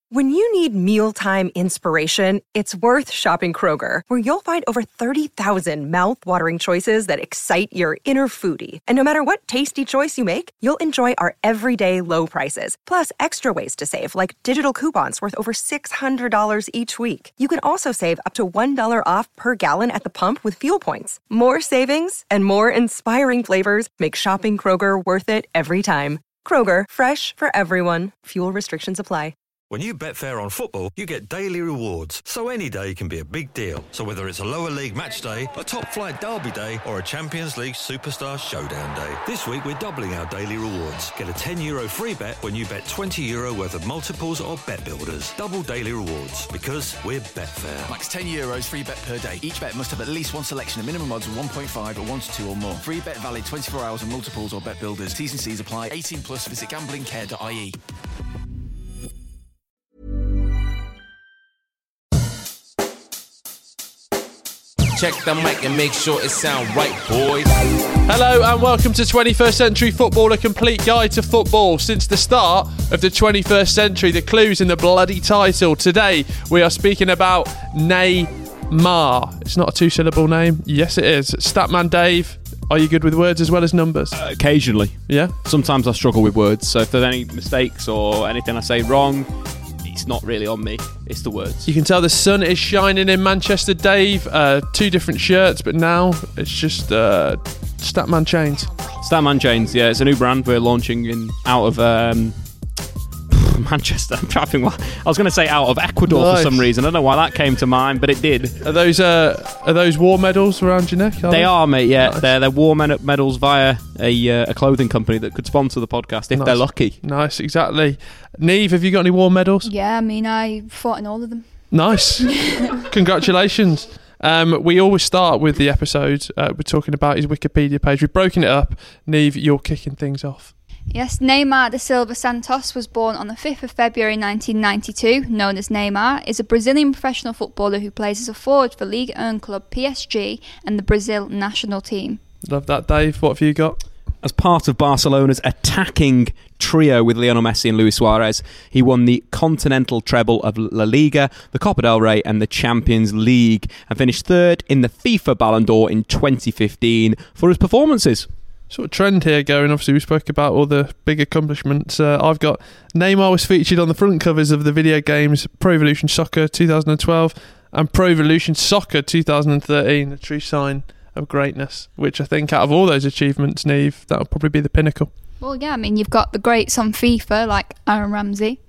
When you need mealtime inspiration, it's worth shopping Kroger, where you'll find over 30,000 mouth-watering choices that excite your inner foodie. And no matter what tasty choice you make, you'll enjoy our everyday low prices, plus extra ways to save, like digital coupons worth over $600 each week. You can also save up to $1 off per gallon at the pump with fuel points. More savings and more inspiring flavors make shopping Kroger worth it every time. Kroger, fresh for everyone. Fuel restrictions apply. When you bet fair on football, you get daily rewards. So any day can be a big deal. So whether it's a lower league match day, a top flight derby day, or a Champions League superstar showdown day, this week we're doubling our daily rewards. Get a €10 free bet when you bet €20 worth of multiples or bet builders. Double daily rewards, because we're Betfair. Max €10 free bet per day. Each bet must have at least one selection of minimum odds of 1.5 or 1 to 2 or more. Free bet valid 24 hours on multiples or bet builders. T's and C's apply. 18 plus. Visit gamblingcare.ie. Check the mic and make sure it sound right, boys. Hello and welcome to 21st Century Football, a complete guide to football since the start of the 21st century. The clue's in the bloody title. Today we are speaking about Neymar. It's not a two-syllable name. Yes, it is. Statman Dave, are you good with words as well as numbers? Occasionally. Yeah? Sometimes I struggle with words, so if there's any mistakes or anything I say wrong, it's not really on me, it's the words. You can tell the sun is shining in Manchester, Dave. Two different shirts, but now it's just Statman Chains. Statman Chains, yeah, it's a new brand we're launching out of Manchester. I'm trying to think what I was going to say, out of Ecuador for some reason. I don't know why that came to mind, but it did. Are those war medals around your neck? They are, mate. Yeah, nice. They're war medals via a clothing company that could sponsor the podcast if they're lucky. Nice, exactly. Neve, have you got any war medals? Yeah, I mean, I fought in all of them. Nice. Congratulations. We always start with the episode. We're talking about his Wikipedia page. We've broken it up. Neve, you're kicking things off. Yes, Neymar da Silva Santos was born on the 5th of February 1992, known as Neymar, is a Brazilian professional footballer who plays as a forward for Ligue 1 club PSG and the Brazil national team. Love that, Dave. What have you got? As part of Barcelona's attacking trio with Lionel Messi and Luis Suarez, he won the continental treble of La Liga, the Copa del Rey and the Champions League, and finished third in the FIFA Ballon d'Or in 2015 for his performances. Sort of trend here going. Obviously, we spoke about all the big accomplishments. I've got Neymar was featured on the front covers of the video games Pro Evolution Soccer 2012 and Pro Evolution Soccer 2013, a true sign of greatness, which I think out of all those achievements, Neve, that would probably be the pinnacle. Well, yeah, I mean, you've got the greats on FIFA, like Aaron Ramsey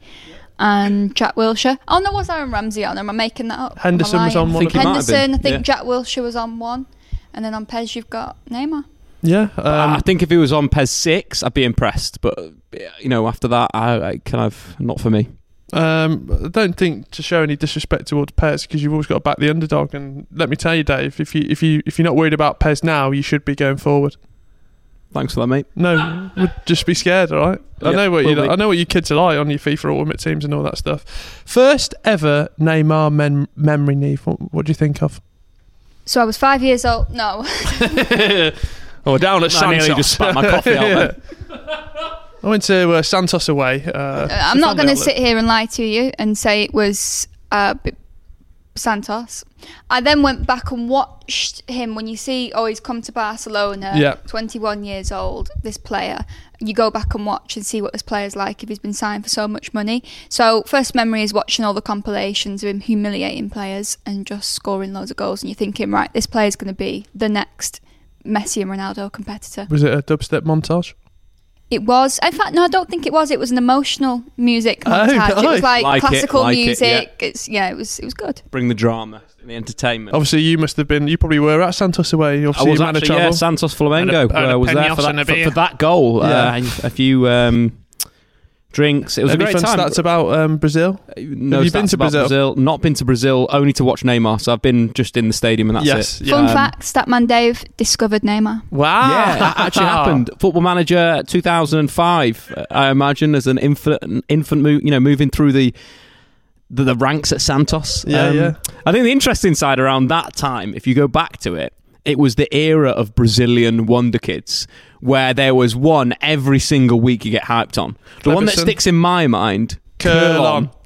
and Jack Wilshere. Oh, no, was Aaron Ramsey on? Am I making that up? Henderson was on one of them. Henderson, I think Jack Wilshere was on one. And then on PES, you've got Neymar. Yeah, I think if he was on PES 6, I'd be impressed. But after that, I kind of not for me. I don't think to show any disrespect towards PES, because you've always got to back the underdog. And let me tell you, Dave, if you're not worried about PES now, you should be going forward. Thanks for that, mate. No, would just be scared, all right? Yep, I know what you kids are like on your FIFA Ultimate Teams and all that stuff. First ever Neymar memory, Neve. What do you think of? So I was 5 years old. No. Oh, down at Santos. I nearly just spat my coffee out there. I went to Santos away. I'm not going to sit here and lie to you and say it was Santos. I then went back and watched him. When you see, he's come to Barcelona, 21 years old, this player. You go back and watch and see what this player's like if he's been signed for so much money. So first memory is watching all the compilations of him humiliating players and just scoring loads of goals. And you're thinking, right, this player's going to be the next Messi and Ronaldo competitor. Was it a dubstep montage? It was. In fact, no, I don't think it was. It was an emotional music montage. It was like classical music. It was good. Bring the drama, the entertainment. Obviously, you probably were at Santos away. Obviously, I was actually, Santos Flamengo. I was there for that goal. A few drinks. It was a great time. Stats about Brazil? No, have you been to Brazil? Not been to Brazil, only to watch Neymar. So I've been just in the stadium and that's it. Fun fact, Statman Dave discovered Neymar. Wow. Yeah, that actually happened. Football Manager 2005, I imagine, as an infant moving through the ranks at Santos. I think the interesting side around that time, if you go back to it, it was the era of Brazilian wonder kids, where there was one every single week you get hyped on. The one that sticks in my mind, Curlon.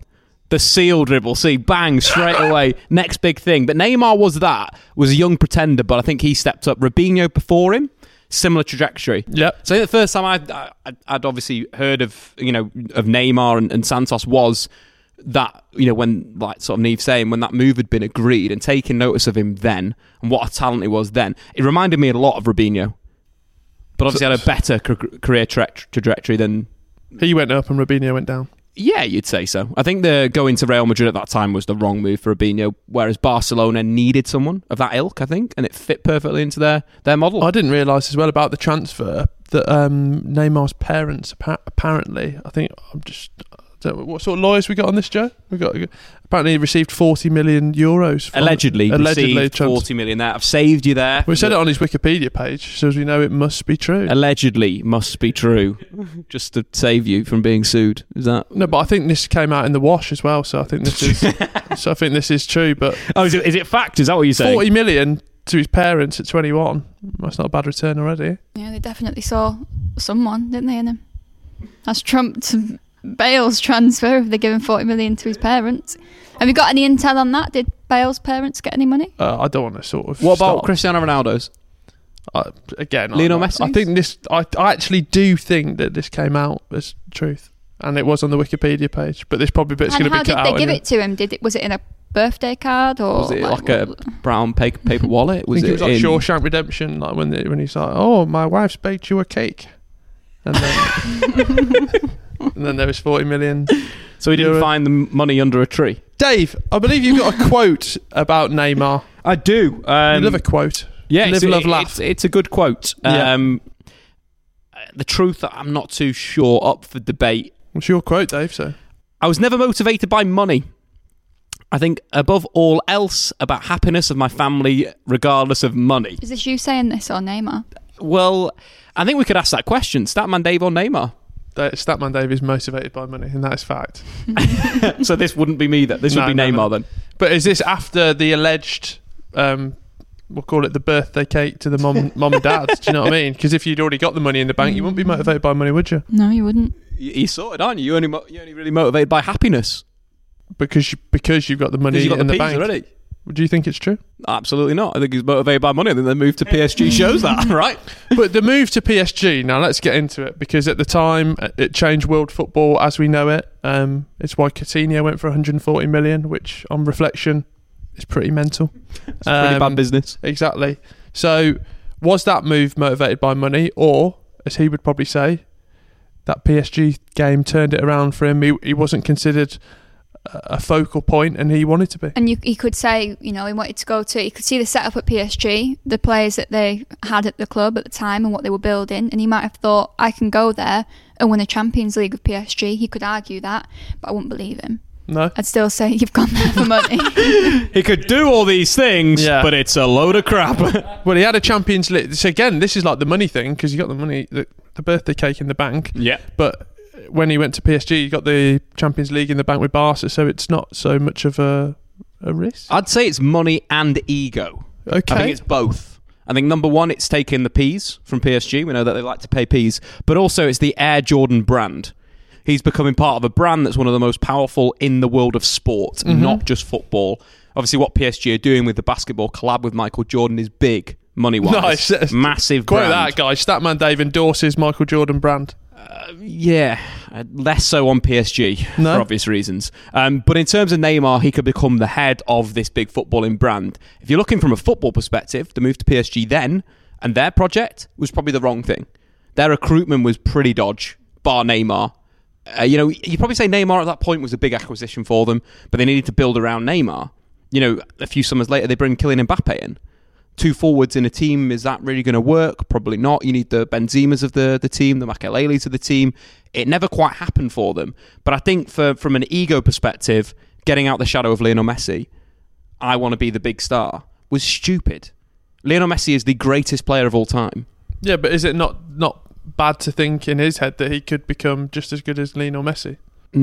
The seal dribble, see, bang, straight away, next big thing. But Neymar was a young pretender, but I think he stepped up. Robinho before him, similar trajectory. Yep. So the first time I'd obviously heard of Neymar and Santos was that, when, like sort of Neve saying, when that move had been agreed and taking notice of him then, and what a talent he was then, it reminded me a lot of Robinho. But obviously had a better career trajectory than... He went up and Robinho went down. Yeah, you'd say so. I think the going to Real Madrid at that time was the wrong move for Robinho, whereas Barcelona needed someone of that ilk, I think, and it fit perfectly into their model. I didn't realise as well about the transfer that Neymar's parents apparently, I think, what sort of lawyers we got on this, Joe? Apparently he received 40 million euros. Allegedly received 40 million there. I've saved you there. We said it on his Wikipedia page, so as we know it must be true. Allegedly must be true. Just to save you from being sued. Is that? No, but I think this came out in the wash as well, so I think this is true. But is it fact? Is that what you're saying? 40 million to his parents at 21. That's not a bad return already. Yeah, they definitely saw someone, didn't they, in him? That's trumped Bale's transfer if they're giving 40 million to his parents. Have you got any intel on that? Did Bale's parents get any money? I don't want to sort of... What about Cristiano Ronaldo's? Lionel Messi? I think this... I actually do think that this came out as truth. And it was on the Wikipedia page. But this probably bit's going to be cut out. How did they give it to him? Was it in a birthday card? Or was it like a brown paper wallet? I think it was like Shawshank Redemption, like when he's like, oh, my wife's baked you a cake. And then... And then there was 40 million. So he didn't find the money under a tree. Dave, I believe you've got a quote about Neymar. I do. You love a quote. Yeah, Live, love, laugh. It's a good quote. Yeah. The truth that I'm not too sure up for debate. What's your quote, Dave? So I was never motivated by money. I think above all else about happiness of my family, regardless of money. Is this you saying this or Neymar? Well, I think we could ask that question. Statman Dave or Neymar? Statman Dave is motivated by money, and that is fact. So this wouldn't be me then. This would be Neymar then. But is this after the alleged, we'll call it the birthday cake to the mom and dad? Do you know what I mean? Because if you'd already got the money in the bank, you wouldn't be motivated by money, would you? No, you wouldn't. You're sorted, aren't you? You're only really motivated by happiness. Because you've got the money in the bank already. Do you think it's true? Absolutely not. I think he's motivated by money. I think the move to PSG shows that, right? But the move to PSG, now let's get into it, because at the time it changed world football as we know it. It's why Coutinho went for 140 million, which on reflection is pretty mental. It's pretty bad business. Exactly. So was that move motivated by money, or, as he would probably say, that PSG game turned it around for him? He wasn't considered a focal point, and he wanted to be. And he could say, he wanted to go to... He could see the setup at PSG, the players that they had at the club at the time and what they were building, and he might have thought, I can go there and win a Champions League with PSG. He could argue that, but I wouldn't believe him. No. I'd still say you've gone there for money. He could do all these things, but it's a load of crap. Well, he had a Champions League. So again, this is like the money thing, because you got the money, the birthday cake in the bank. Yeah. But when he went to PSG, he got the Champions League in the bank with Barca, so it's not so much of a risk. I'd say it's money and ego. Okay. I think it's both. I think number one, it's taking the P's from PSG. We know that they like to pay P's. But also it's the Air Jordan brand. He's becoming part of a brand that's one of the most powerful in the world of sport, not just football. Obviously, what PSG are doing with the basketball collab with Michael Jordan is big, money-wise. Nice. Massive Quite brand. that, guys. Statman Dave endorses Michael Jordan brand. Yeah, less so on PSG for obvious reasons. But in terms of Neymar, he could become the head of this big footballing brand. If you're looking from a football perspective, the move to PSG then and their project was probably the wrong thing. Their recruitment was pretty dodge, bar Neymar. You'd probably say Neymar at that point was a big acquisition for them, but they needed to build around Neymar. A few summers later, they bring Kylian Mbappe in. Two forwards in a team, is that really going to work? Probably not. You need the Benzemas of the team, the Makeleles of the team. It never quite happened for them. But I think from an ego perspective, getting out the shadow of Lionel Messi, I want to be the big star, was stupid. Lionel Messi is the greatest player of all time. Yeah, but is it not bad to think in his head that he could become just as good as Lionel Messi?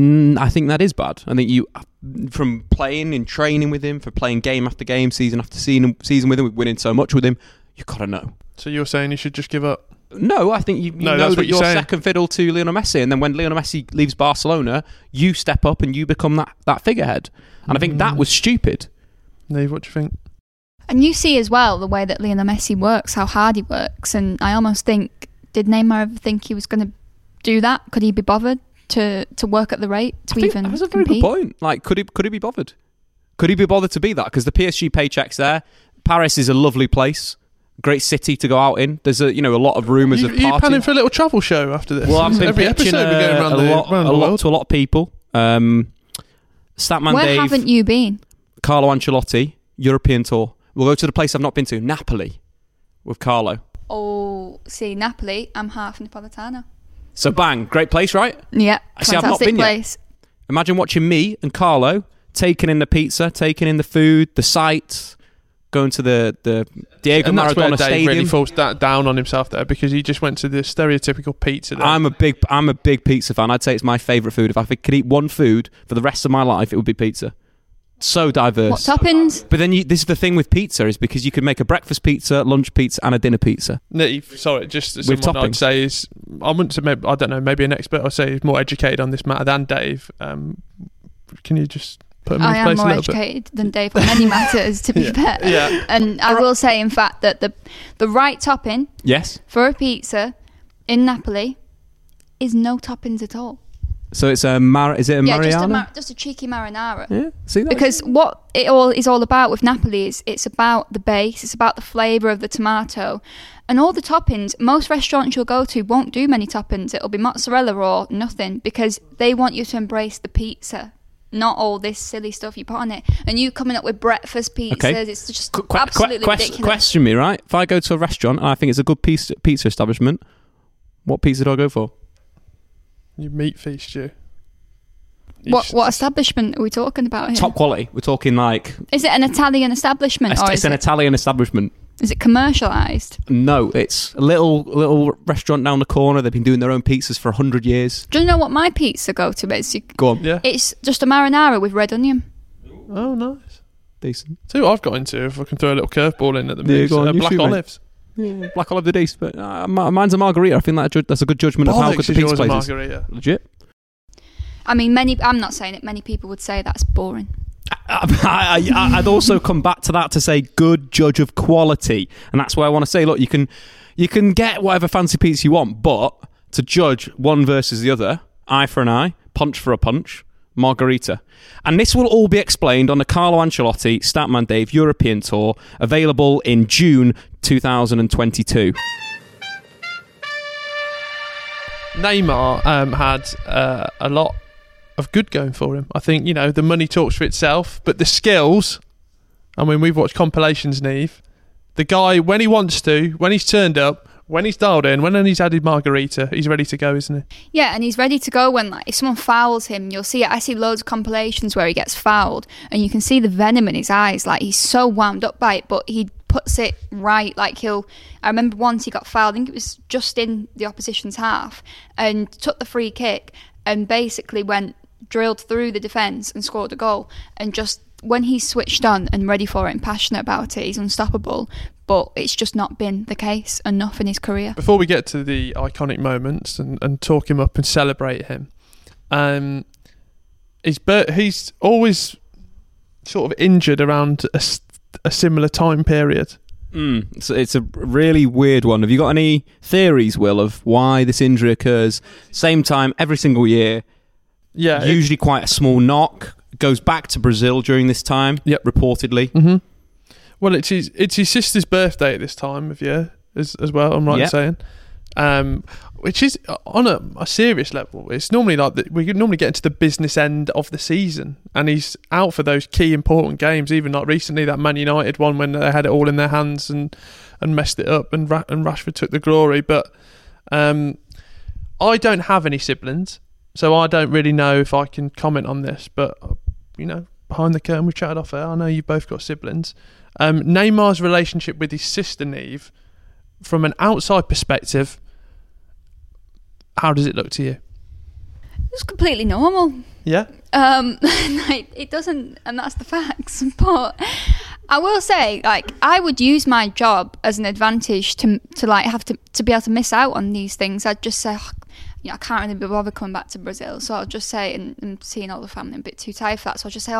I think that is bad. I think you, from playing and training with him, for playing game after game, season after season with him, winning so much with him, you got to know. So you're saying you should just give up? No, I think you know that you're second fiddle to Lionel Messi, and then when Lionel Messi leaves Barcelona, you step up and you become that figurehead. And I think that was stupid. Neve, what do you think? And you see as well the way that Lionel Messi works, how hard he works, and I almost think, did Neymar ever think he was going to do that? Could he be bothered to work at the rate to even That's a very compete? good point. Like, could he be bothered? Could he be bothered to be that? Because the PSG paycheck's there. Paris is a lovely place. Great city to go out in. There's a lot of rumours of partying. Are you planning for a little travel show after this? Well, I've been every pitching episode we're going around the world. to a lot of people. Statman Where Dave, haven't you been? Carlo Ancelotti, European tour. We'll go to the place I've not been to, Napoli, with Carlo. Oh, see, Napoli, I'm half Napolitano. So bang, great place, right? Yeah, See, I've not fantastic been place. yet. Imagine watching me and Carlo taking in the pizza, taking in the food, the sights, going to the Diego and that's Maradona where Dave Stadium. really falls down on himself there, because he just went to the stereotypical pizza. I'm a big pizza fan. I'd say it's my favourite food. If I could eat one food for the rest of my life, it would be pizza. So diverse. What toppings? But then this is the thing with pizza, is because you could make a breakfast pizza, lunch pizza, and a dinner pizza. Sorry, just with someone toppings. I'd say is, I wouldn't say, I don't know, maybe an expert. I'd say is more educated on this matter than Dave. Can you just put him in his place a little bit? I am more educated than Dave on many matters, to be fair. Yeah. And I will say, in fact, that the right topping for a pizza in Napoli is no toppings at all. So it's is it a Mariana? Just a cheeky marinara. Yeah, see that? Because what it all is all about with Napoli is it's about the base, it's about the flavour of the tomato, and all the toppings. Most restaurants you'll go to won't do many toppings. It'll be mozzarella or nothing, because they want you to embrace the pizza, not all this silly stuff you put on it. And you coming up with breakfast pizzas, okay. It's just absolutely ridiculous. Question me, right? If I go to a restaurant and I think it's a good pizza establishment, what pizza do I go for? You meat feast, you. What establishment are we talking about here? Top quality. We're talking like... Is it an Italian establishment? It's an Italian establishment. Is it commercialised? No, it's a little restaurant down the corner. They've been doing their own pizzas for 100 years. Do you know what my pizza go-to is? Go on. Yeah. It's just a marinara with red onion. Oh, nice. Decent. See what I've got into, if I can throw a little curveball in at the mix. Black olives. Yeah, black olive the decent, but mine's a margarita. I think that's a good judgment of how good the pizza place is. Legit. I mean, I'm not saying it. Many people would say that's boring. I'd also come back to that to say good judge of quality, and that's why I want to say, look, you can get whatever fancy pizza you want, but to judge one versus the other, eye for an eye, punch for a punch, margarita. And this will all be explained on the Carlo Ancelotti Statman Dave European Tour, available in June 2022. Neymar had a lot of good going for him. I think, the money talks for itself, but the skills, I mean, we've watched compilations, Neve. The guy, when he wants to, when he's turned up, when he's dialed in, when he's added margarita, he's ready to go, isn't he? Yeah, and he's ready to go when, if someone fouls him, you'll see it. I see loads of compilations where he gets fouled, and you can see the venom in his eyes. Like, he's so wound up by it, but he puts it right. I remember once he got fouled, I think it was just in the opposition's half, and took the free kick, and basically drilled through the defence and scored a goal. And just when he's switched on and ready for it and passionate about it, he's unstoppable. But it's just not been the case enough in his career. Before we get to the iconic moments and talk him up and celebrate him, he's always sort of injured around a similar time period. So it's a really weird one. Have you got any theories, Will, of why this injury occurs same time every single year? Yeah, usually quite a small knock. Goes back to Brazil during this time. Yep, reportedly. Mm-hmm. Well, it's his sister's birthday at this time of year as well. I'm right in saying, which is on a serious level. It's normally we normally get into the business end of the season, and he's out for those key important games. Even like recently, that Man United one when they had it all in their hands and messed it up, and Rashford took the glory. But I don't have any siblings, so I don't really know if I can comment on this. But behind the curtain, we chatted off air. I know you've both got siblings. Neymar's relationship with his sister Neve, from an outside perspective, how does it look to you? It's completely normal. Yeah. It doesn't, and that's the facts. But I will say, like, I would use my job as an advantage to like have to be able to miss out on these things. I'd just say, I can't really be bothered coming back to Brazil, so I'll just say, and seeing all the family, I'm a bit too tired for that, so I'll just say,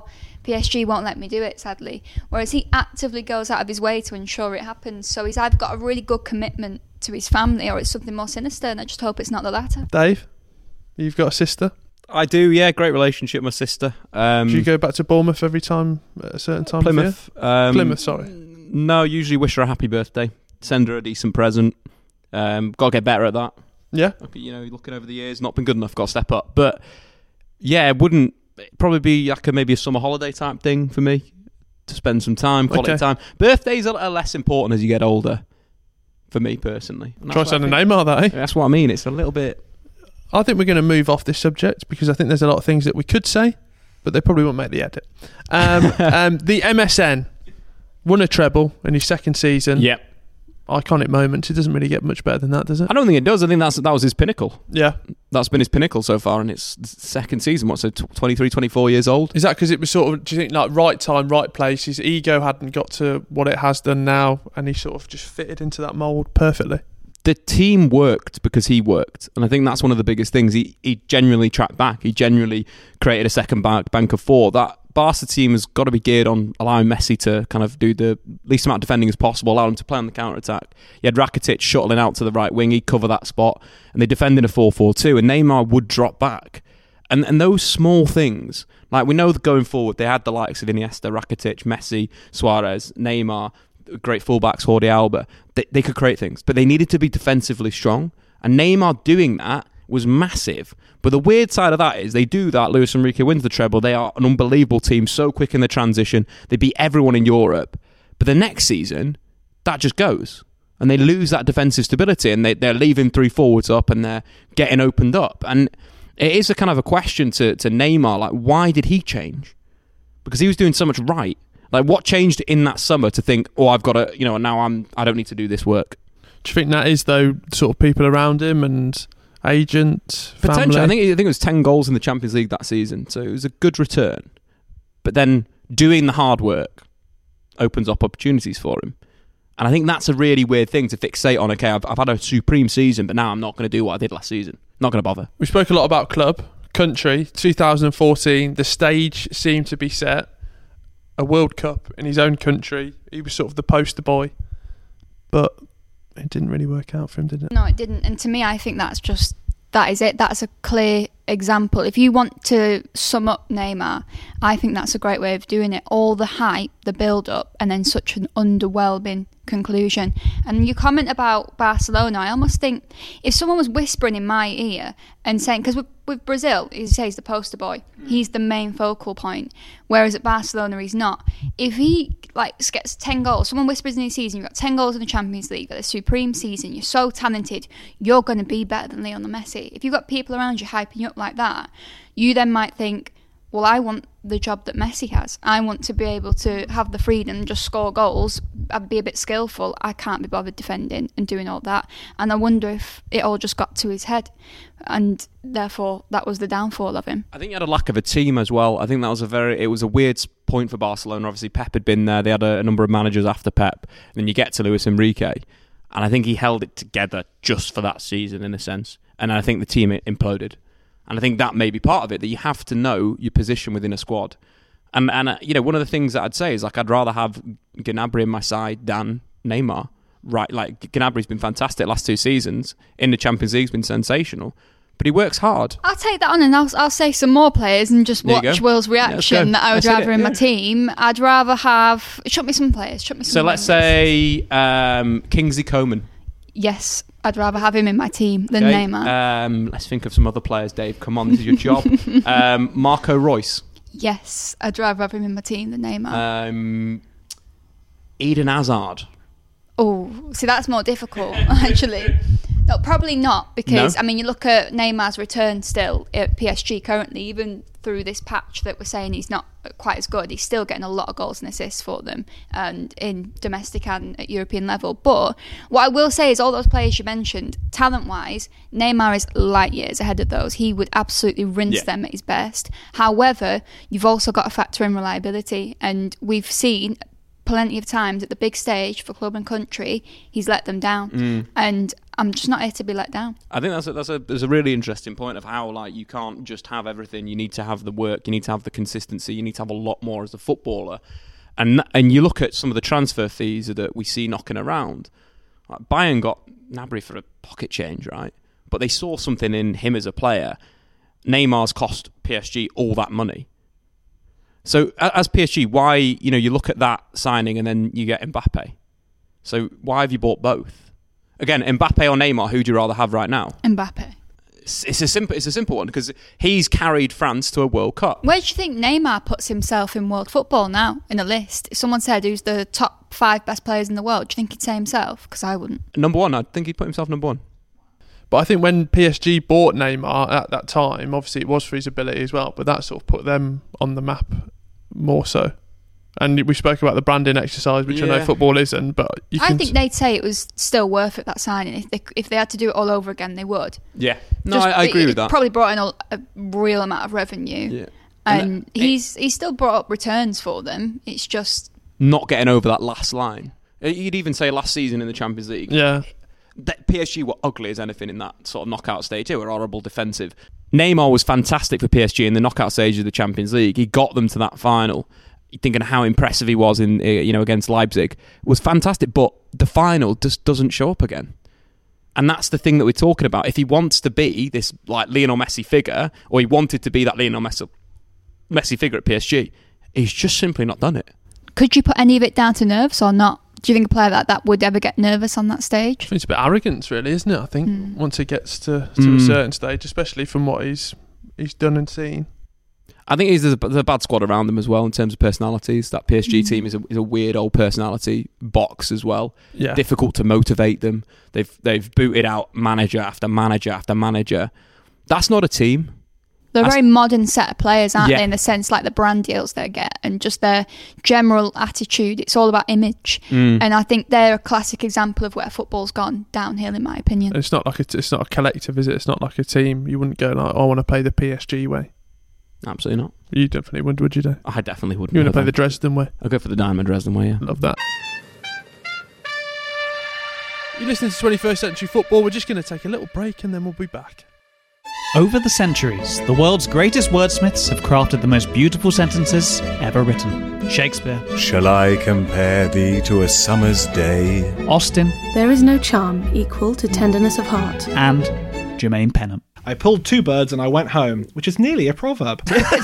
PSG won't let me do it, sadly. Whereas he actively goes out of his way to ensure it happens, so he's either got a really good commitment to his family or it's something more sinister, and I just hope it's not the latter. Dave, you've got a sister? I do, yeah. Great relationship with my sister. Do you go back to Bournemouth every time at a certain time Plymouth. of year? Plymouth, sorry. No, usually wish her a happy birthday. Send her a decent present. Got to get better at that. Yeah. Looking over the years, not been good enough, got to step up. But yeah, it wouldn't probably be like maybe a summer holiday type thing for me to spend some time, quality time. Birthdays are less important as you get older, for me personally. Try sending Neymar that, eh? That's what I mean. It's a little bit... I think we're going to move off this subject because I think there's a lot of things that we could say, but they probably won't make the edit. The MSN won a treble in his second season. Yep. Iconic moment. It doesn't really get much better than that, does it? I don't think it does. I think that was his pinnacle. Yeah. That's been his pinnacle so far in its second season. What's it, 23, 24 years old? Is that because it was sort of, do you think, like right time, right place? His ego hadn't got to what it has done now, and he sort of just fitted into that mould perfectly? The team worked because he worked, and I think that's one of the biggest things. He genuinely tracked back. He genuinely created a second bank of four. That Barca team has got to be geared on allowing Messi to kind of do the least amount of defending as possible, allow him to play on the counter-attack. You had Rakitic shuttling out to the right wing, he'd cover that spot, and they defended a 4-4-2, and Neymar would drop back. And those small things, like we know that going forward, they had the likes of Iniesta, Rakitic, Messi, Suarez, Neymar, great fullbacks, Jordi Alba. They could create things, but they needed to be defensively strong. And Neymar doing that was massive. But the weird side of that is they do that. Luis Enrique wins the treble. They are an unbelievable team, so quick in the transition. They beat everyone in Europe. But the next season, that just goes. And they lose that defensive stability, and they're leaving three forwards up, and they're getting opened up. And it is a kind of a question to Neymar, like, why did he change? Because he was doing so much right. Like, what changed in that summer to think, I've got to, now I don't need to do this work? Do you think that is, though, sort of people around him and agent, family? Potentially. I think it was 10 goals in the Champions League that season, so it was a good return. But then doing the hard work opens up opportunities for him. And I think that's a really weird thing to fixate on. Okay, I've had a supreme season, but now I'm not going to do what I did last season. Not going to bother. We spoke a lot about club, country. 2014, the stage seemed to be set. A World Cup in his own country. He was sort of the poster boy, but it didn't really work out for him, did it? No, it didn't. And to me, I think that is it. That's a clear example. If you want to sum up Neymar, I think that's a great way of doing it. All the hype, the build-up, and then such an underwhelming conclusion. And you comment about Barcelona, I almost think if someone was whispering in my ear and saying, because with Brazil, he says the poster boy, he's the main focal point, whereas at Barcelona he's not. If he gets 10 goals, someone whispers in his season, you've got 10 goals in the Champions League, got a supreme season, you're so talented, you're going to be better than Lionel Messi. If you've got people around you hyping you up like that, you then might think, well, I want the job that Messi has. I want to be able to have the freedom and just score goals. I'd be a bit skillful. I can't be bothered defending and doing all that. And I wonder if it all just got to his head. And therefore, that was the downfall of him. I think he had a lack of a team as well. I think that was it was a weird point for Barcelona. Obviously, Pep had been there. They had a number of managers after Pep. And then you get to Luis Enrique. And I think he held it together just for that season, in a sense. And I think the team imploded. And I think that may be part of it, that you have to know your position within a squad. And one of the things that I'd say is, I'd rather have Gnabry in my side than Neymar. Right, Gnabry's been fantastic last 2 seasons. In the Champions League, he's been sensational. But he works hard. I'll take that on, and I'll say some more players and just watch Will's reaction that I would rather in my team. I'd rather have... Chuck me some players. So let's say Kingsley Coman. Yes, I'd rather have him in my team than Neymar. Let's think of some other players, Dave. Come on, this is your job. Marco Reus. Yes, I'd rather have him in my team than Neymar. Eden Hazard. Oh, see, that's more difficult, actually. No, probably not, because, No? You look at Neymar's return still at PSG currently, even through this patch that we're saying he's not quite as good, he's still getting a lot of goals and assists for them, and in domestic and at European level. But what I will say is all those players you mentioned, talent-wise, Neymar is light years ahead of those. He would absolutely rinse them at his best. However, you've also got to factor in reliability, and we've seen plenty of times at the big stage for club and country, he's let them down. And I'm just not here to be let down. I think that's a really interesting point of how, like, you can't just have everything. You need to have the work. You need to have the consistency. You need to have a lot more as a footballer. And you look at some of the transfer fees that we see knocking around. Like Bayern got Gnabry for a pocket change, right? But they saw something in him as a player. Neymar's cost PSG all that money. So as PSG, why, you look at that signing and then you get Mbappe. So why have you bought both? Again, Mbappe or Neymar, who do you rather have right now? Mbappe. It's a simple one because he's carried France to a World Cup. Where do you think Neymar puts himself in world football now in a list? If someone said who's the top 5 best players in the world, do you think he'd say himself? Because I wouldn't. Number 1, I think he'd put himself number 1. But I think when PSG bought Neymar at that time, obviously it was for his ability as well, but that sort of put them on the map more so. And we spoke about the branding exercise, which I know football isn't, but I think they'd say it was still worth it, that signing. If they had to do it all over again, they would. Yeah. No, I agree with that. Probably brought in a real amount of revenue. Yeah. And he's still brought up returns for them. It's just not getting over that last line. You'd even say last season in the Champions League. Yeah. PSG were ugly as anything in that sort of knockout stage. They were horrible defensive. Neymar was fantastic for PSG in the knockout stage of the Champions League. He got them to that final. You're thinking how impressive he was in against Leipzig. It was fantastic, but the final just doesn't show up again. And that's the thing that we're talking about. If he wants to be this like Lionel Messi figure, or he wanted to be that Lionel Messi figure at PSG, he's just simply not done it. Could you put any of it down to nerves or not? Do you think a player like that would ever get nervous on that stage? I think it's a bit arrogance, really, isn't it? I think once he gets to a certain stage, especially from what he's done and seen. I think there's a bad squad around them as well in terms of personalities. That PSG team is a weird old personality box as well. Yeah. Difficult to motivate them. They've booted out manager after manager after manager. That's not a team. They're a very modern set of players, aren't they, in the sense like the brand deals they get and just their general attitude. It's all about image. And I think they're a classic example of where football's gone downhill, in my opinion. It's not a collective, is it? It's not like a team. You wouldn't go like, I want to play the PSG way. Absolutely not. You definitely wouldn't, would you, though? I definitely wouldn't. You want to play the Dresden way? I'll go for the Diamond Dresden way, yeah. Love that. You're listening to 21st Century Football. We're just going to take a little break and then we'll be back. Over the centuries, the world's greatest wordsmiths have crafted the most beautiful sentences ever written. Shakespeare. Shall I compare thee to a summer's day? Austin. There is no charm equal to tenderness of heart. And Jermaine Pennant. I pulled 2 birds and I went home, which is nearly a proverb.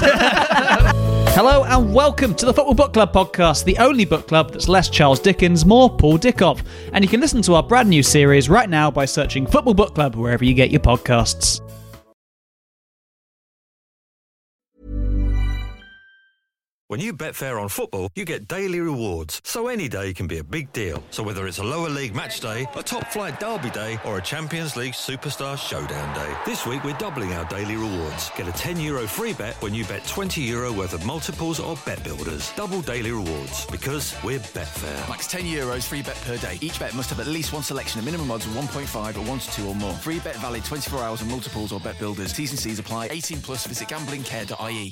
Hello and welcome to the Football Book Club podcast, the only book club that's less Charles Dickens, more Paul Dickov. And you can listen to our brand new series right now by searching Football Book Club wherever you get your podcasts. When you bet fair on football, you get daily rewards. So any day can be a big deal. So whether it's a lower league match day, a top flight derby day, or a Champions League superstar showdown day. This week we're doubling our daily rewards. Get a €10 free bet when you bet €20 worth of multiples or bet builders. Double daily rewards because we're Betfair. Max €10 free bet per day. Each bet must have at least one selection of minimum odds of 1.5 or 1 to 2 or more. Free bet valid 24 hours on multiples or bet builders. T's and C's apply. 18 plus. Visit gamblingcare.ie.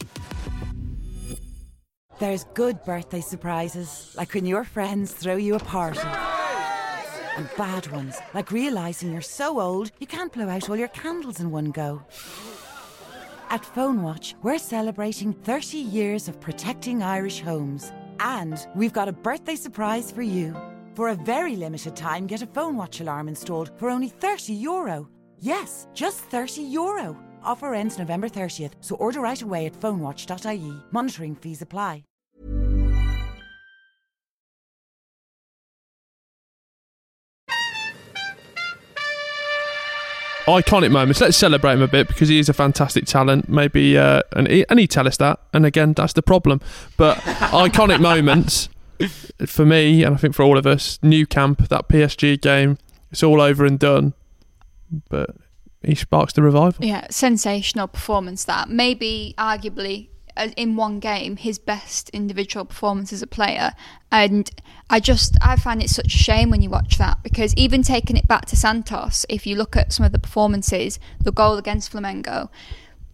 There's good birthday surprises, like when your friends throw you a party. And bad ones, like realising you're so old you can't blow out all your candles in one go. At PhoneWatch, we're celebrating 30 years of protecting Irish homes. And we've got a birthday surprise for you. For a very limited time, get a PhoneWatch alarm installed for only €30. Yes, just €30. Offer ends November 30th, so order right away at phonewatch.ie. Monitoring fees apply. Iconic moments. Let's celebrate him a bit because he is a fantastic talent. Maybe, and he'd tell us that. And again, that's the problem. But iconic moments for me, and I think for all of us, Nou Camp, that PSG game, it's all over and done. But he sparks the revival. Yeah, sensational performance that. Maybe, arguably, in one game, his best individual performance as a player. And I find it such a shame when you watch that, because even taking it back to Santos, if you look at some of the performances, the goal against Flamengo,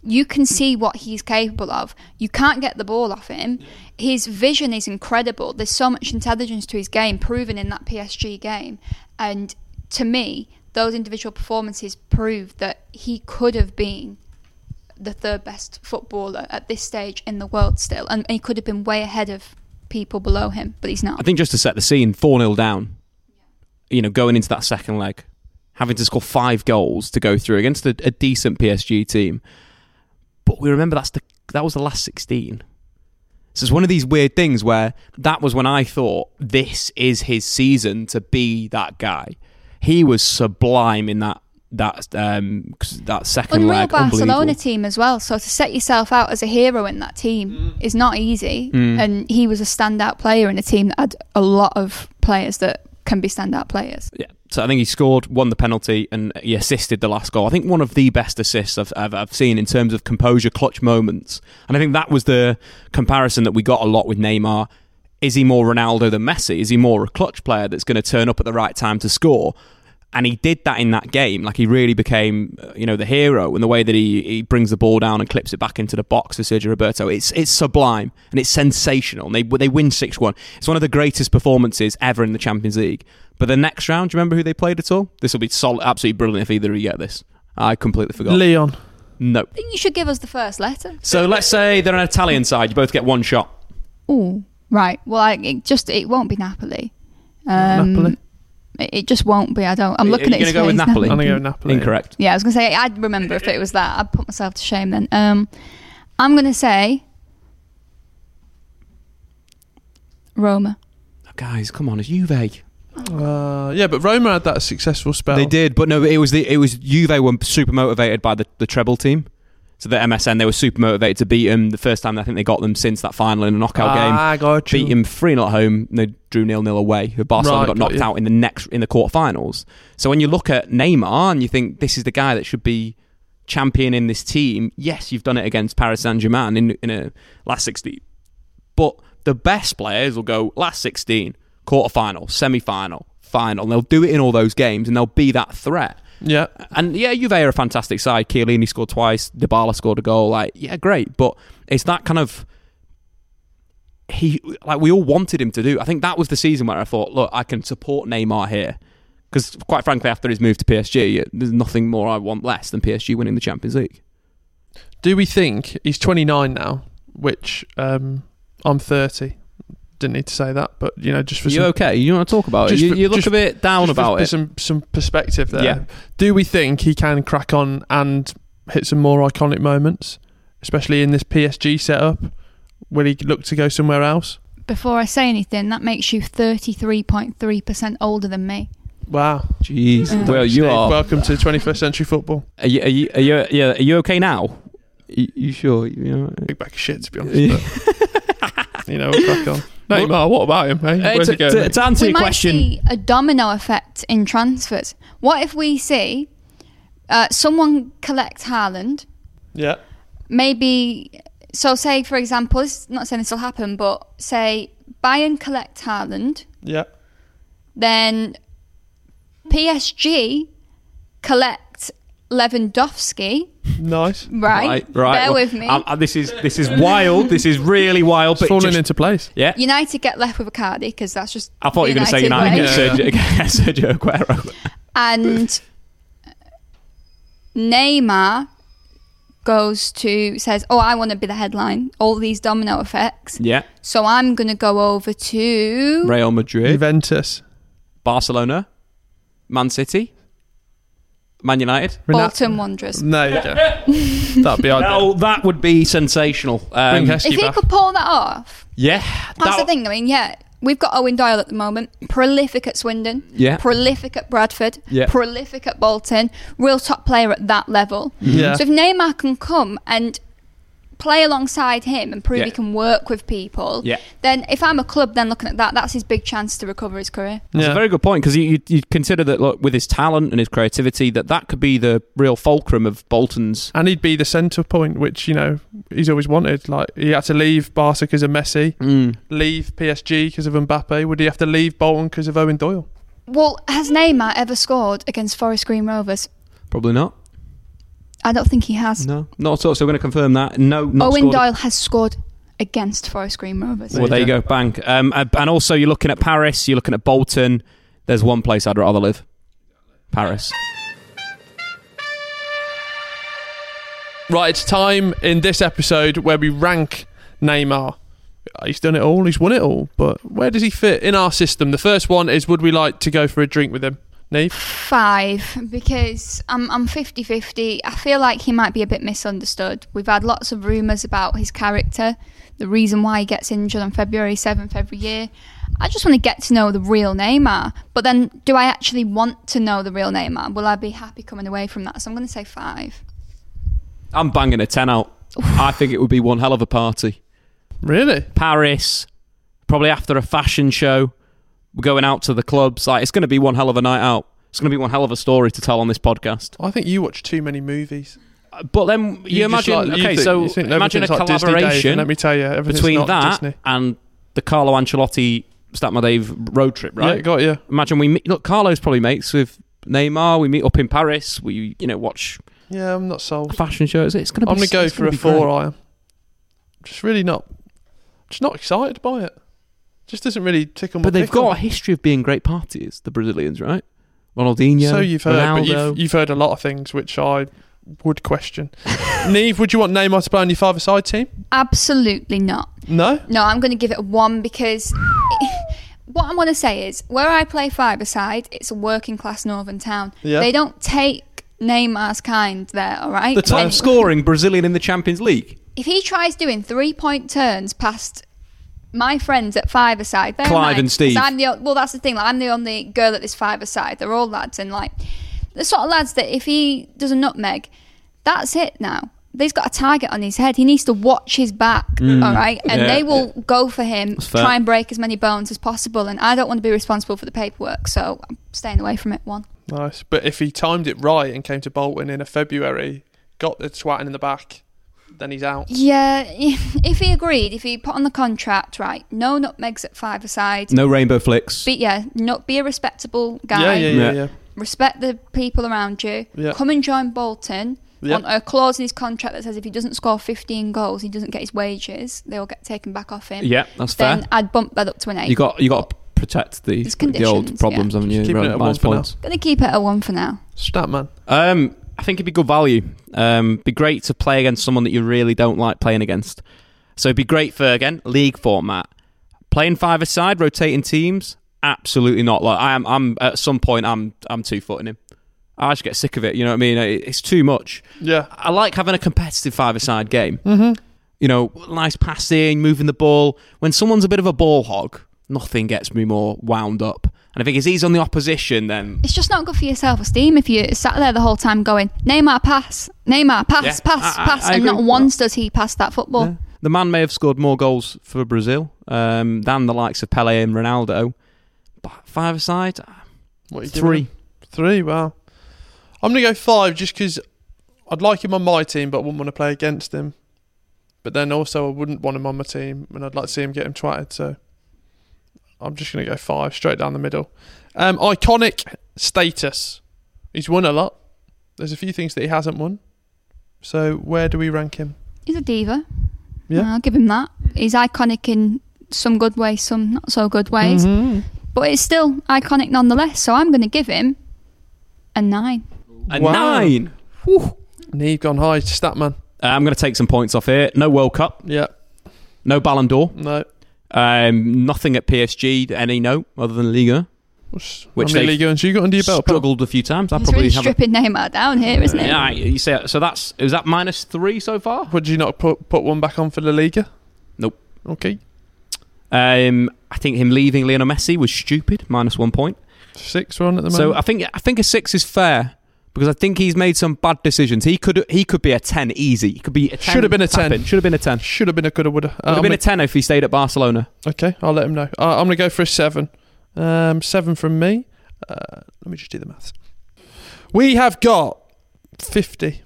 you can see what he's capable of. You can't get the ball off him. His vision is incredible. There's so much intelligence to his game, proven in that PSG game. And to me, those individual performances prove that he could have been the third best footballer at this stage in the world still. And he could have been way ahead of people below him, but he's not. I think just to set the scene, 4-0 down, going into that second leg, having to score 5 goals to go through against a decent PSG team. But we remember that was the last 16. So it's one of these weird things where that was when I thought this is his season to be that guy. He was sublime in that second Unreal leg. Barcelona team as well. So to set yourself out as a hero in that team is not easy. And he was a standout player in a team that had a lot of players that can be standout players. Yeah. So I think he scored, won the penalty, and he assisted the last goal. I think one of the best assists I've seen in terms of composure, clutch moments. And I think that was the comparison that we got a lot with Neymar. Is he more Ronaldo than Messi? Is he more a clutch player that's going to turn up at the right time to score? And he did that in that game. Like, he really became, the hero, and the way that he brings the ball down and clips it back into the box for Sergio Roberto. It's sublime and it's sensational. And they win 6-1. It's one of the greatest performances ever in the Champions League. But the next round, do you remember who they played at all? This will be absolutely brilliant if either of you get this. I completely forgot. Leon. No. I think you should give us the first letter. So let's say they're an Italian side. You both get one shot. Oh, right. Well, it won't be Napoli. Napoli. It just won't be. I'm looking at his face. Are you going to go with Napoli? I'm going to go with Napoli. Incorrect. Yeah, I was going to say, I'd remember if it was that. I'd put myself to shame then. I'm going to say Roma. Oh, guys, come on, it's Juve. Yeah, but Roma had that successful spell. They did, but no, it was Juve were super motivated by the treble team. So the MSN, they were super motivated to beat them. The first time I think they got them since that final in a knockout game. Got you. Beat him 3-0 at home. They drew 0-0 away. Barcelona got knocked out in the quarterfinals. So when you look at Neymar and you think this is the guy that should be championing this team, yes, you've done it against Paris Saint-Germain in a last 16. But the best players will go last 16, quarterfinal, semi-final, final. They'll do it in all those games and they'll be that threat. Yeah. And yeah, Juve are a fantastic side. Chiellini scored twice. Dybala scored a goal. Great. But it's that kind of... we all wanted him to do. I think that was the season where I thought, look, I can support Neymar here. Because quite frankly, after his move to PSG, there's nothing more I want less than PSG winning the Champions League. Do we think... He's 29 now, which I'm 30. Didn't need to say that, but just for you okay? You want to talk about it? You look a bit down about it. Some perspective there. Yeah. Do we think he can crack on and hit some more iconic moments, especially in this PSG setup? Will he look to go somewhere else? Before I say anything, that makes you 33.3% older than me. Wow. Jeez. Well, you are. Welcome to 21st century football. Are you okay now? You sure? Big bag of shit, to be honest. But, we'll crack on. Neymar, what about him? Where's he going? To answer your question, we might see a domino effect in transfers. What if we see someone collect Haaland? Yeah. Maybe. So, say for example, not saying this will happen, but say Bayern collect Haaland. Yeah. Then PSG collect Lewandowski. Nice. Right. Bear with me. This is wild. This is really wild. It's falling into place. Yeah. United get left with Icardi because that's just. I thought you were going to say United get Sergio Aguero. And Neymar says, I want to be the headline. All these domino effects. Yeah. So I'm going to go over to Real Madrid, Juventus, Barcelona, Man City, Man United, Bolton Wanderers. No, that'd be ideal. That would be sensational. If he could pull that off. Yeah. That's the thing. I mean, we've got Owen Doyle at the moment, prolific at Swindon, prolific at Bradford, prolific at Bolton, real top player at that level. Yeah. So if Neymar can come and play alongside him and prove he can work with people, then if I'm a club then looking at that's his big chance to recover his career. That's a very good point, because you consider that, look, with his talent and his creativity, that could be the real fulcrum of Bolton's. And he'd be the centre point, which he's always wanted. Like, he had to leave Barca because of Messi, leave PSG because of Mbappe. Would he have to leave Bolton because of Owen Doyle? Well, has Neymar ever scored against Forest Green Rovers? Probably not. I don't think he has. No, not at all. So we're going to confirm that. No, not Owen scored. Doyle has scored against Forest Green Rovers. Well, there you go, bang. And also, you're looking at Paris, you're looking at Bolton. There's one place I'd rather live. Paris. Right, it's time in this episode where we rank Neymar. He's done it all, he's won it all, but where does he fit in our system? The first one is, would we like to go for a drink with him? Neve? 5, because I'm 50-50. I feel like he might be a bit misunderstood. We've had lots of rumours about his character, the reason why he gets injured on February 7th every year. I just want to get to know the real Neymar. But then, do I actually want to know the real Neymar? Will I be happy coming away from that? So I'm going to say 5. I'm banging a 10 out. I think it would be one hell of a party. Really? Paris, probably after a fashion show. We're going out to the clubs. Like, it's going to be one hell of a night out. It's going to be one hell of a story to tell on this podcast. I think you watch too many movies. But then you imagine, imagine a collaboration. Let me tell you, between that Disney and the Carlo Ancelotti Stat My Dave road trip, right? Yeah, got you. Imagine we meet. Look, Carlo's probably mates with Neymar. We meet up in Paris. We, watch. Yeah, I'm not sold. A fashion show. It's going to be. I'm going to go for a 4. I am just really not. Just not excited by it. Just doesn't really tickle my. But they've got a history of being great parties, the Brazilians, right? Ronaldinho. So you've heard, Ronaldo. but you've heard a lot of things which I would question. Neve, would you want Neymar to play on your five-a-side team? Absolutely not. No? No, I'm going to give it a 1 because what I want to say is, where I play five-a-side, it's a working-class northern town. Yeah. They don't take Neymar's kind there, all right? The top scoring Brazilian in the Champions League. If he tries doing 3-point turns past my friends at five-a-side, Clive and Steve. Well, that's the thing. Like, I'm the only girl at this five-a-side. They're all lads, and like the sort of lads that if he does a nutmeg, that's it now. He's got a target on his head. He needs to watch his back, all right? And they will go for him, try and break as many bones as possible. And I don't want to be responsible for the paperwork, so I'm staying away from it. 1. Nice. But if he timed it right and came to Bolton in a February, got the twatting in the back, then he's out. Yeah, if he agreed, if he put on the contract, right, no nutmegs at five-a-side. No rainbow flicks. Be a respectable guy. Yeah. Respect the people around you. Yeah. Come and join Bolton. On a clause in his contract that says if he doesn't score 15 goals, he doesn't get his wages. They'll get taken back off him. Yeah, that's fair. Then I'd bump that up to an 8. You got to protect the old problems, haven't you? Keeping it at 1 for now. Gonna keep it at 1 for now. Statman. I think it'd be good value. Be great to play against someone that you really don't like playing against. So it'd be great for, again, league format. Playing five-a-side, rotating teams, absolutely not. Like I'm at some point I'm 2-footing him. I just get sick of it. You know what I mean? It's too much. Yeah. I like having a competitive five-a-side game. Mm-hmm. Nice passing, moving the ball. When someone's a bit of a ball hog, nothing gets me more wound up. And I think as he's on the opposition, then it's just not good for your self-esteem if you sat there the whole time going, Neymar, pass, pass, and not once does he pass that football. Yeah. The man may have scored more goals for Brazil than the likes of Pelé and Ronaldo. But five-a-side, 3. 3, wow. I'm going to go 5 just because I'd like him on my team, but I wouldn't want to play against him. But then also I wouldn't want him on my team, and I'd like to see him get him twatted, so I'm just going to go 5, straight down the middle. Iconic status. He's won a lot. There's a few things that he hasn't won. So where do we rank him? He's a diva. Yeah. I'll give him that. He's iconic in some good ways, some not so good ways. Mm-hmm. But it's still iconic nonetheless, so I'm going to give him a 9. A 9? Whew. Neve gone high to Statman. I'm going to take some points off here. No World Cup. Yeah. No Ballon d'Or. No. Nothing at PSG, any note, other than Liga. Which how many Liga ones you got under your belt? Struggled a few times. He's really stripping Neymar down here, isn't it? Yeah, you say so. Is that -3 so far? Would you not put one back on for La Liga? Nope. Okay. I think him leaving Lionel Messi was stupid. -1 point. 6 we're on at the moment. So I think a 6 is fair because I think he's made some bad decisions. He could be a 10 easy. He could be a 10. Should have been a 10. Should have been a 10. Should have been a coulda woulda. Would have been a 10 if he stayed at Barcelona. Okay, I'll let him know. I'm going to go for a 7. 7 from me. Let me just do the maths. We have got 50.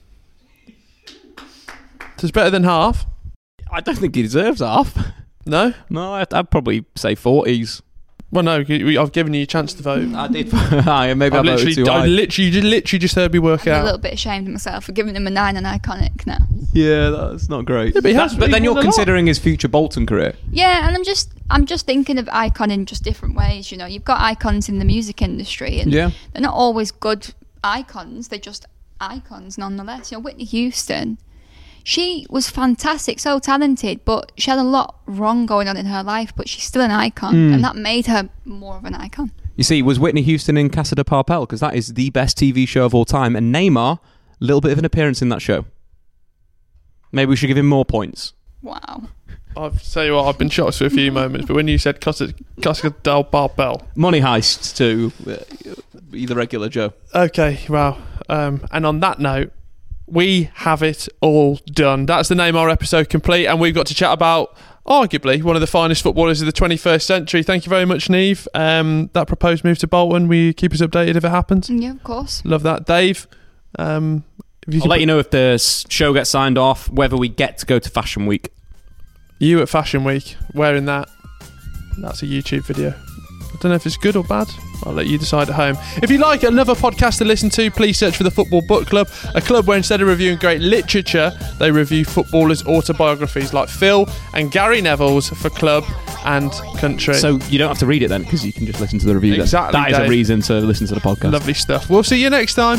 So it's better than half. I don't think he deserves half. No? No, I'd probably say 40s. Well, no, I've given you a chance to vote. I did. Maybe I voted too high. You literally just heard me work out. I'm a little bit ashamed of myself for giving him a 9 on Iconic now. Yeah, that's not great. Yeah, but then you're considering his future Bolton career. Yeah, and I'm just thinking of Icon in just different ways. You know, you've got icons in the music industry, and they're not always good icons. They're just icons nonetheless. You know, Whitney Houston. She was fantastic, so talented, but she had a lot wrong going on in her life, but she's still an icon, and that made her more of an icon. You see, was Whitney Houston in Casa de Papel? Because that is the best TV show of all time, and Neymar, a little bit of an appearance in that show. Maybe we should give him more points. Wow. I'll tell you what, I've been shocked for a few moments, but when you said Casa del Papel... Money Heist to be the regular Joe. Okay, wow. And on that note, we have it all done. That's the Neymar episode complete, and we've got to chat about arguably one of the finest footballers of the 21st century. Thank you very much, Neve. That proposed move to Bolton, will you keep us updated if it happens? Yeah, of course. Love that. Dave, I'll let you know if the show gets signed off, whether we get to go to Fashion Week. You at Fashion Week, wearing that. That's a YouTube video. I don't know if it's good or bad. I'll let you decide at home. If you like another podcast to listen to, please search for the Football Book Club, a club where instead of reviewing great literature, they review footballers' autobiographies like Phil and Gary Neville's for club and country. So you don't have to read it then, because you can just listen to the review. Exactly. That is a reason to listen to the podcast. Lovely stuff. We'll see you next time.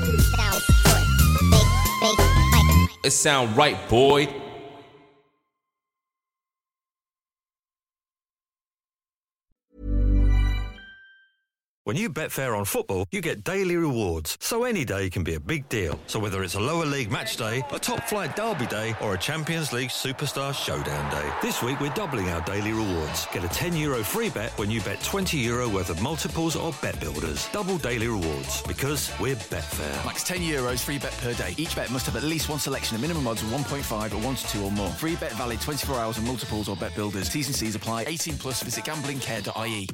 It sound right, boy. When you bet fair on football, you get daily rewards. So any day can be a big deal. So whether it's a lower league match day, a top flight derby day, or a Champions League Superstar Showdown day. This week we're doubling our daily rewards. Get a €10 free bet when you bet €20 worth of multiples or bet builders. Double daily rewards, because we're Betfair. Max €10 free bet per day. Each bet must have at least one selection of minimum odds of 1.5 or 1 to 2 or more. Free bet valid 24 hours on multiples or bet builders. T's and C's apply. 18 plus. Visit gamblingcare.ie.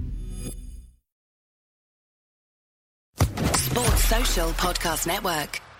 Sports Social Podcast Network.